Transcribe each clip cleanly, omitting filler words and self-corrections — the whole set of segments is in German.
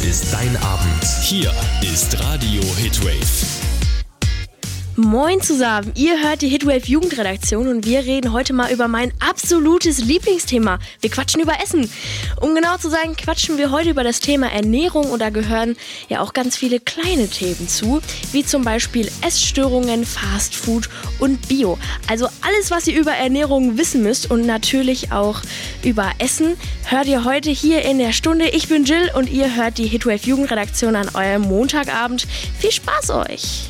ist dein Abend. Hier ist Radio Hitwave. Moin zusammen, ihr hört die Hitwave Jugendredaktion und wir reden heute mal über mein absolutes Lieblingsthema. Wir quatschen über Essen. Um genau zu sein, quatschen wir heute über das Thema Ernährung und da gehören ja auch ganz viele kleine Themen zu, wie zum Beispiel Essstörungen, Fastfood und Bio. Also alles, was ihr über Ernährung wissen müsst und natürlich auch über Essen, hört ihr heute hier in der Stunde. Ich bin Jill und ihr hört die Hitwave Jugendredaktion an eurem Montagabend. Viel Spaß euch!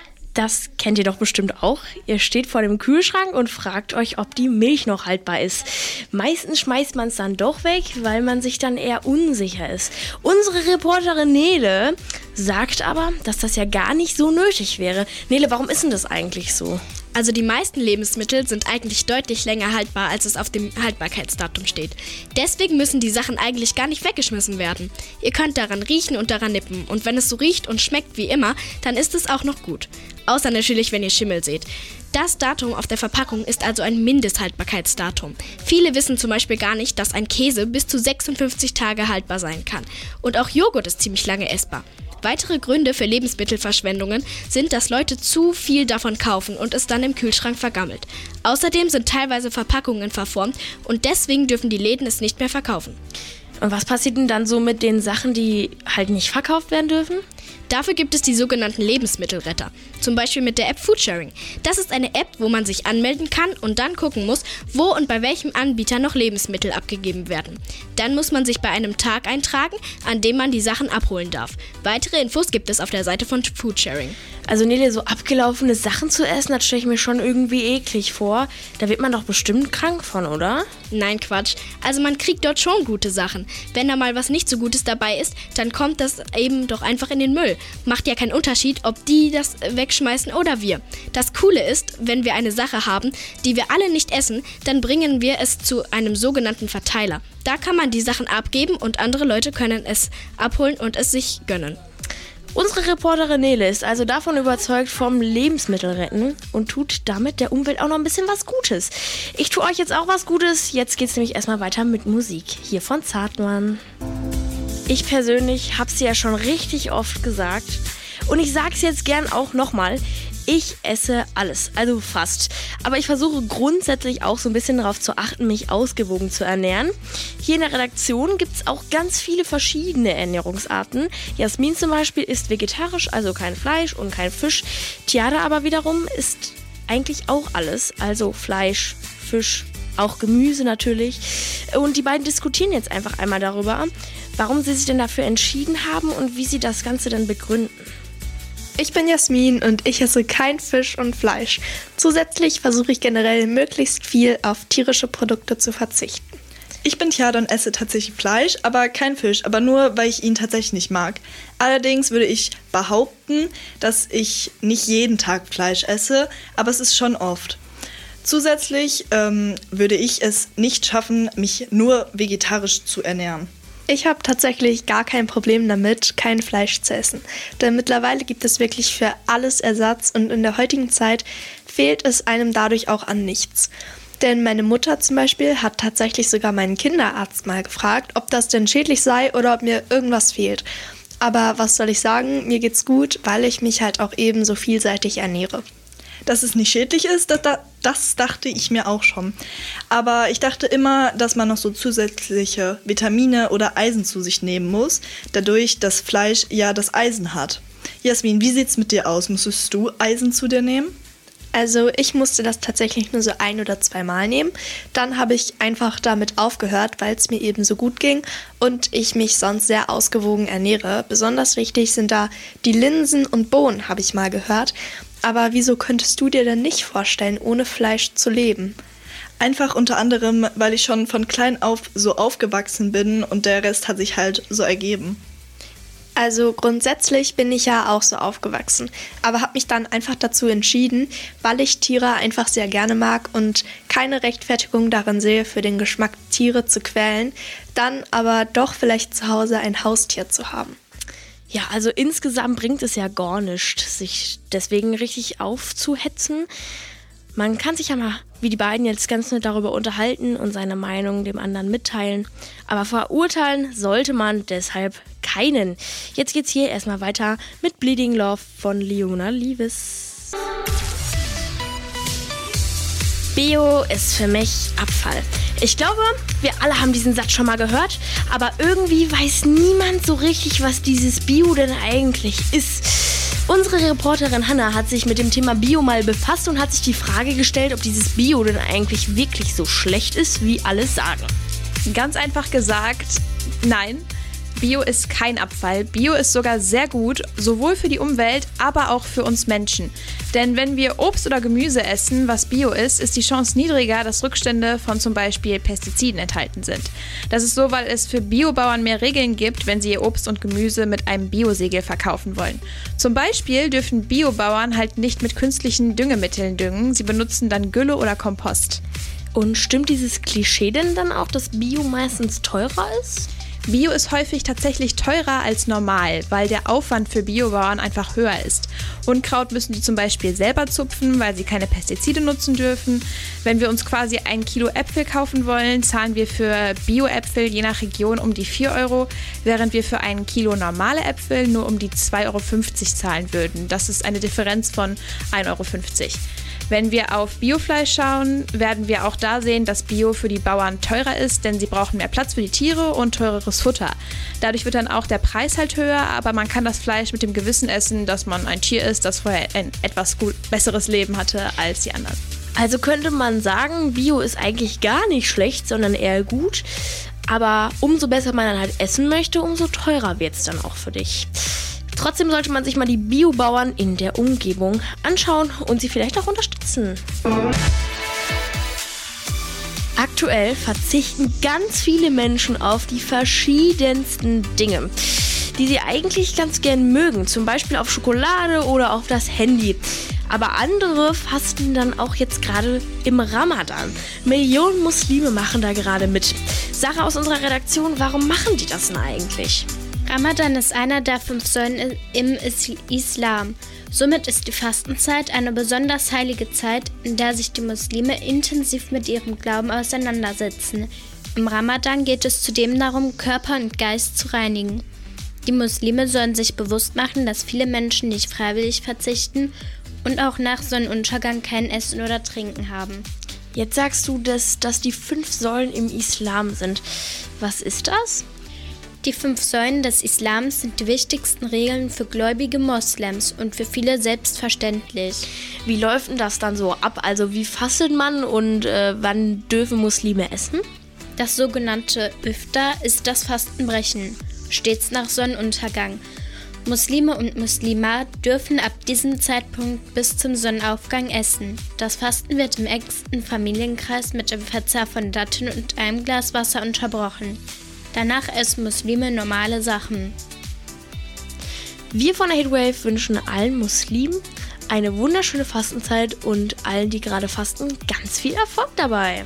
Das kennt ihr doch bestimmt auch. Ihr steht vor dem Kühlschrank und fragt euch, ob die Milch noch haltbar ist. Meistens schmeißt man es dann doch weg, weil man sich dann eher unsicher ist. Unsere Reporterin Nele sagt aber, dass das ja gar nicht so nötig wäre. Nele, warum ist denn das eigentlich so? Also die meisten Lebensmittel sind eigentlich deutlich länger haltbar, als es auf dem Haltbarkeitsdatum steht. Deswegen müssen die Sachen eigentlich gar nicht weggeschmissen werden. Ihr könnt daran riechen und daran nippen. Und wenn es so riecht und schmeckt wie immer, dann ist es auch noch gut. Außer natürlich, wenn ihr Schimmel seht. Das Datum auf der Verpackung ist also ein Mindesthaltbarkeitsdatum. Viele wissen zum Beispiel gar nicht, dass ein Käse bis zu 56 Tage haltbar sein kann. Und auch Joghurt ist ziemlich lange essbar. Weitere Gründe für Lebensmittelverschwendungen sind, dass Leute zu viel davon kaufen und es dann im Kühlschrank vergammelt. Außerdem sind teilweise Verpackungen verformt und deswegen dürfen die Läden es nicht mehr verkaufen. Und was passiert denn dann so mit den Sachen, die halt nicht verkauft werden dürfen? Dafür gibt es die sogenannten Lebensmittelretter, zum Beispiel mit der App Foodsharing. Das ist eine App, wo man sich anmelden kann und dann gucken muss, wo und bei welchem Anbieter noch Lebensmittel abgegeben werden. Dann muss man sich bei einem Tag eintragen, an dem man die Sachen abholen darf. Weitere Infos gibt es auf der Seite von Foodsharing. Also Nele, so abgelaufene Sachen zu essen, das stelle ich mir schon irgendwie eklig vor. Da wird man doch bestimmt krank von, oder? Nein, Quatsch. Also man kriegt dort schon gute Sachen. Wenn da mal was nicht so Gutes dabei ist, dann kommt das eben doch einfach in den Müll. Macht ja keinen Unterschied, ob die das wegschmeißen oder wir. Das Coole ist, wenn wir eine Sache haben, die wir alle nicht essen, dann bringen wir es zu einem sogenannten Verteiler. Da kann man die Sachen abgeben und andere Leute können es abholen und es sich gönnen. Unsere Reporterin Nele ist also davon überzeugt vom Lebensmittelretten und tut damit der Umwelt auch noch ein bisschen was Gutes. Ich tue euch jetzt auch was Gutes. Jetzt geht's nämlich erstmal weiter mit Musik. Hier von Zartmann. Ich persönlich habe es ja schon richtig oft gesagt und ich sage es jetzt gern auch nochmal. Ich esse alles, also fast. Aber ich versuche grundsätzlich auch so ein bisschen darauf zu achten, mich ausgewogen zu ernähren. Hier in der Redaktion gibt es auch ganz viele verschiedene Ernährungsarten. Jasmin zum Beispiel isst vegetarisch, also kein Fleisch und kein Fisch. Tiara aber wiederum isst eigentlich auch alles, also Fleisch, Fisch, auch Gemüse natürlich. Und die beiden diskutieren jetzt einfach einmal darüber, warum sie sich denn dafür entschieden haben und wie sie das Ganze dann begründen. Ich bin Jasmin und ich esse kein Fisch und Fleisch. Zusätzlich versuche ich generell möglichst viel auf tierische Produkte zu verzichten. Ich bin Tiara und esse tatsächlich Fleisch, aber kein Fisch, aber nur, weil ich ihn tatsächlich nicht mag. Allerdings würde ich behaupten, dass ich nicht jeden Tag Fleisch esse, aber es ist schon oft. Zusätzlich würde ich es nicht schaffen, mich nur vegetarisch zu ernähren. Ich habe tatsächlich gar kein Problem damit, kein Fleisch zu essen. Denn mittlerweile gibt es wirklich für alles Ersatz und in der heutigen Zeit fehlt es einem dadurch auch an nichts. Denn meine Mutter zum Beispiel hat tatsächlich sogar meinen Kinderarzt mal gefragt, ob das denn schädlich sei oder ob mir irgendwas fehlt. Aber was soll ich sagen, mir geht's gut, weil ich mich halt auch eben so vielseitig ernähre. Dass es nicht schädlich ist, das dachte ich mir auch schon. Aber ich dachte immer, dass man noch so zusätzliche Vitamine oder Eisen zu sich nehmen muss, dadurch das Fleisch ja das Eisen hat. Jasmin, wie sieht's mit dir aus? Musstest du Eisen zu dir nehmen? Also ich musste das tatsächlich nur so 1 oder 2 Mal nehmen. Dann habe ich einfach damit aufgehört, weil es mir eben so gut ging und ich mich sonst sehr ausgewogen ernähre. Besonders wichtig sind da die Linsen und Bohnen, habe ich mal gehört. Aber wieso könntest du dir denn nicht vorstellen, ohne Fleisch zu leben? Einfach unter anderem, weil ich schon von klein auf so aufgewachsen bin und der Rest hat sich halt so ergeben. Also grundsätzlich bin ich ja auch so aufgewachsen, aber habe mich dann einfach dazu entschieden, weil ich Tiere einfach sehr gerne mag und keine Rechtfertigung darin sehe, für den Geschmack Tiere zu quälen, dann aber doch vielleicht zu Hause ein Haustier zu haben. Ja, also insgesamt bringt es ja gar nichts, sich deswegen richtig aufzuhetzen. Man kann sich ja mal wie die beiden jetzt ganz nett darüber unterhalten und seine Meinung dem anderen mitteilen. Aber verurteilen sollte man deshalb keinen. Jetzt geht's hier erstmal weiter mit Bleeding Love von Leona Lewis. Bio ist für mich Abfall. Ich glaube, wir alle haben diesen Satz schon mal gehört, aber irgendwie weiß niemand so richtig, was dieses Bio denn eigentlich ist. Unsere Reporterin Hannah hat sich mit dem Thema Bio mal befasst und hat sich die Frage gestellt, ob dieses Bio denn eigentlich wirklich so schlecht ist, wie alle sagen. Ganz einfach gesagt, nein. Bio ist kein Abfall. Bio ist sogar sehr gut, sowohl für die Umwelt, aber auch für uns Menschen. Denn wenn wir Obst oder Gemüse essen, was Bio ist, ist die Chance niedriger, dass Rückstände von zum Beispiel Pestiziden enthalten sind. Das ist so, weil es für Biobauern mehr Regeln gibt, wenn sie ihr Obst und Gemüse mit einem Biosiegel verkaufen wollen. Zum Beispiel dürfen Biobauern halt nicht mit künstlichen Düngemitteln düngen, sie benutzen dann Gülle oder Kompost. Und stimmt dieses Klischee denn dann auch, dass Bio meistens teurer ist? Bio ist häufig tatsächlich teurer als normal, weil der Aufwand für Biobauern einfach höher ist. Unkraut müssen die zum Beispiel selber zupfen, weil sie keine Pestizide nutzen dürfen. Wenn wir uns quasi 1 Kilo Äpfel kaufen wollen, zahlen wir für Bio-Äpfel je nach Region um die 4 Euro, während wir für 1 Kilo normale Äpfel nur um die 2,50 Euro zahlen würden. Das ist eine Differenz von 1,50 Euro. Wenn wir auf Biofleisch schauen, werden wir auch da sehen, dass Bio für die Bauern teurer ist, denn sie brauchen mehr Platz für die Tiere und teureres Futter. Dadurch wird dann auch der Preis halt höher, aber man kann das Fleisch mit dem Gewissen essen, dass man ein Tier ist, das vorher ein etwas besseres Leben hatte als die anderen. Also könnte man sagen, Bio ist eigentlich gar nicht schlecht, sondern eher gut. Aber umso besser man dann halt essen möchte, umso teurer wird es dann auch für dich. Trotzdem sollte man sich mal die Biobauern in der Umgebung anschauen und sie vielleicht auch unterstützen. Aktuell verzichten ganz viele Menschen auf die verschiedensten Dinge, die sie eigentlich ganz gern mögen. Zum Beispiel auf Schokolade oder auf das Handy. Aber andere fasten dann auch jetzt gerade im Ramadan. Millionen Muslime machen da gerade mit. Sarah aus unserer Redaktion, warum machen die das denn eigentlich? Ramadan ist einer der 5 Säulen im Islam. Somit ist die Fastenzeit eine besonders heilige Zeit, in der sich die Muslime intensiv mit ihrem Glauben auseinandersetzen. Im Ramadan geht es zudem darum, Körper und Geist zu reinigen. Die Muslime sollen sich bewusst machen, dass viele Menschen nicht freiwillig verzichten und auch nach Sonnenuntergang kein Essen oder Trinken haben. Jetzt sagst du, dass die 5 Säulen im Islam sind. Was ist das? Die 5 Säulen des Islams sind die wichtigsten Regeln für gläubige Moslems und für viele selbstverständlich. Wie läuft denn das dann so ab? Also wie fastet man und wann dürfen Muslime essen? Das sogenannte Iftar ist das Fastenbrechen, stets nach Sonnenuntergang. Muslime und Muslimat dürfen ab diesem Zeitpunkt bis zum Sonnenaufgang essen. Das Fasten wird im engsten Familienkreis mit dem Verzehr von Datteln und einem Glas Wasser unterbrochen. Danach essen Muslime normale Sachen. Wir von der Heatwave wünschen allen Muslimen eine wunderschöne Fastenzeit und allen, die gerade fasten, ganz viel Erfolg dabei.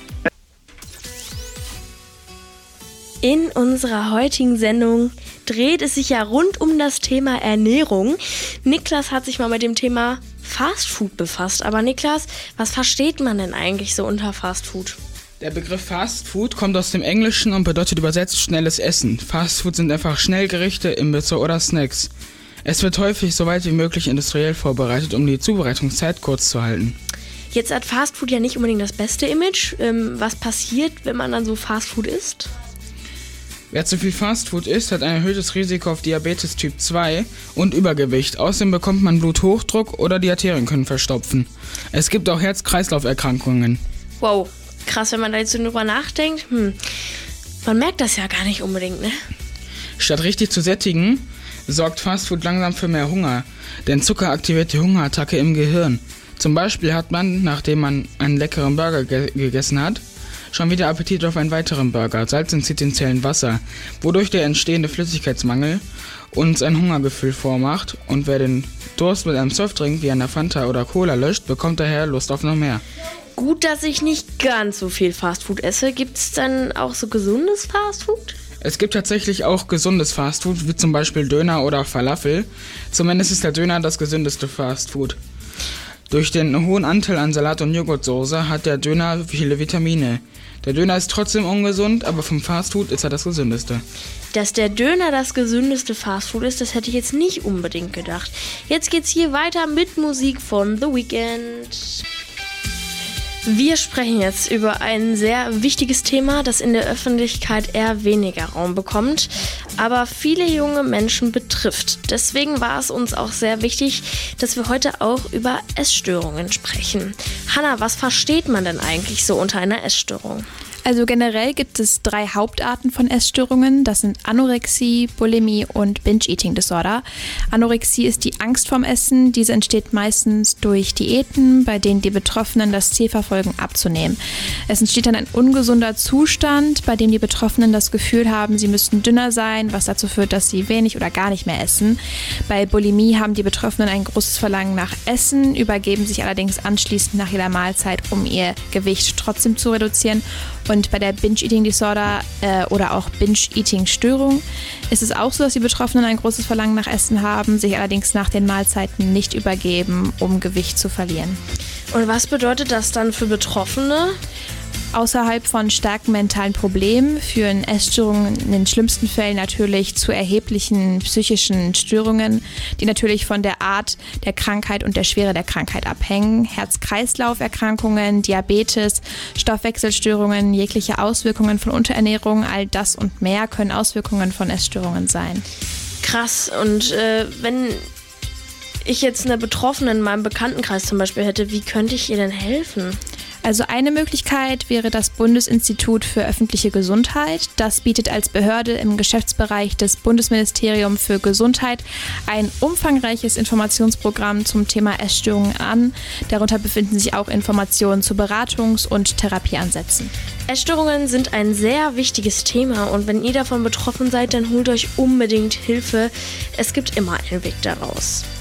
In unserer heutigen Sendung dreht es sich ja rund um das Thema Ernährung. Niklas hat sich mal mit dem Thema Fastfood befasst. Aber Niklas, was versteht man denn eigentlich so unter Fastfood? Der Begriff Fast Food kommt aus dem Englischen und bedeutet übersetzt schnelles Essen. Fast Food sind einfach Schnellgerichte, Imbisse oder Snacks. Es wird häufig so weit wie möglich industriell vorbereitet, um die Zubereitungszeit kurz zu halten. Jetzt hat Fast Food ja nicht unbedingt das beste Image. Was passiert, wenn man dann so Fast Food isst? Wer zu viel Fast Food isst, hat ein erhöhtes Risiko auf Diabetes Typ 2 und Übergewicht. Außerdem bekommt man Bluthochdruck oder die Arterien können verstopfen. Es gibt auch Herz-Kreislauf-Erkrankungen. Wow. Krass, wenn man da jetzt so drüber nachdenkt. Man merkt das ja gar nicht unbedingt, ne? Statt richtig zu sättigen, sorgt Fastfood langsam für mehr Hunger. Denn Zucker aktiviert die Hungerattacke im Gehirn. Zum Beispiel hat man, nachdem man einen leckeren Burger gegessen hat, schon wieder Appetit auf einen weiteren Burger. Salz entzieht den Zellen Wasser, wodurch der entstehende Flüssigkeitsmangel uns ein Hungergefühl vormacht. Und wer den Durst mit einem Softdrink wie einer Fanta oder Cola löscht, bekommt daher Lust auf noch mehr. Gut, dass ich nicht ganz so viel Fastfood esse. Gibt es dann auch so gesundes Fastfood? Es gibt tatsächlich auch gesundes Fastfood, wie zum Beispiel Döner oder Falafel. Zumindest ist der Döner das gesündeste Fastfood. Durch den hohen Anteil an Salat und Joghurtsoße hat der Döner viele Vitamine. Der Döner ist trotzdem ungesund, aber vom Fastfood ist er das gesündeste. Dass der Döner das gesündeste Fastfood ist, das hätte ich jetzt nicht unbedingt gedacht. Jetzt geht's hier weiter mit Musik von The Weeknd. Wir sprechen jetzt über ein sehr wichtiges Thema, das in der Öffentlichkeit eher weniger Raum bekommt, aber viele junge Menschen betrifft. Deswegen war es uns auch sehr wichtig, dass wir heute auch über Essstörungen sprechen. Hanna, was versteht man denn eigentlich so unter einer Essstörung? Also generell gibt es 3 Hauptarten von Essstörungen. Das sind Anorexie, Bulimie und Binge-Eating-Disorder. Anorexie ist die Angst vorm Essen. Diese entsteht meistens durch Diäten, bei denen die Betroffenen das Ziel verfolgen, abzunehmen. Es entsteht dann ein ungesunder Zustand, bei dem die Betroffenen das Gefühl haben, sie müssten dünner sein, was dazu führt, dass sie wenig oder gar nicht mehr essen. Bei Bulimie haben die Betroffenen ein großes Verlangen nach Essen, übergeben sich allerdings anschließend nach jeder Mahlzeit, um ihr Gewicht trotzdem zu reduzieren. Und bei der Binge-Eating-Disorder oder auch Binge-Eating-Störung ist es auch so, dass die Betroffenen ein großes Verlangen nach Essen haben, sich allerdings nach den Mahlzeiten nicht übergeben, um Gewicht zu verlieren. Und was bedeutet das dann für Betroffene? Außerhalb von starken mentalen Problemen führen Essstörungen in den schlimmsten Fällen natürlich zu erheblichen psychischen Störungen, die natürlich von der Art der Krankheit und der Schwere der Krankheit abhängen. Herz-Kreislauf-Erkrankungen, Diabetes, Stoffwechselstörungen, jegliche Auswirkungen von Unterernährung, all das und mehr können Auswirkungen von Essstörungen sein. Krass. Und wenn ich jetzt eine Betroffene in meinem Bekanntenkreis zum Beispiel hätte, wie könnte ich ihr denn helfen? Also eine Möglichkeit wäre das Bundesinstitut für öffentliche Gesundheit. Das bietet als Behörde im Geschäftsbereich des Bundesministeriums für Gesundheit ein umfangreiches Informationsprogramm zum Thema Essstörungen an. Darunter befinden sich auch Informationen zu Beratungs- und Therapieansätzen. Essstörungen sind ein sehr wichtiges Thema und wenn ihr davon betroffen seid, dann holt euch unbedingt Hilfe. Es gibt immer einen Weg daraus.